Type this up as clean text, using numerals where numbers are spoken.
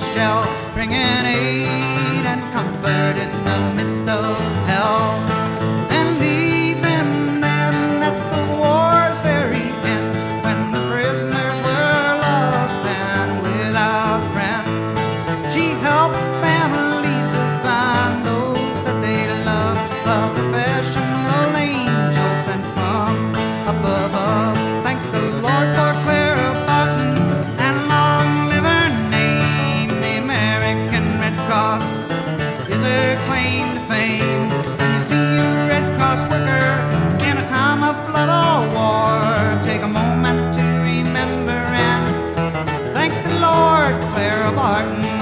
shell, bringing aid and comfort in the midst of hell. And even then, at the war's very end, when the prisoners were lost and without friends, she helped families to find those that they loved. A professional angel sent from up above. Thank the Lord for Clara Barton, and long live her name. The American Red Cross is her claim to fame. When you see a Red Cross worker in a time of flood or war, take a moment to remember and thank the Lord, Clara Barton.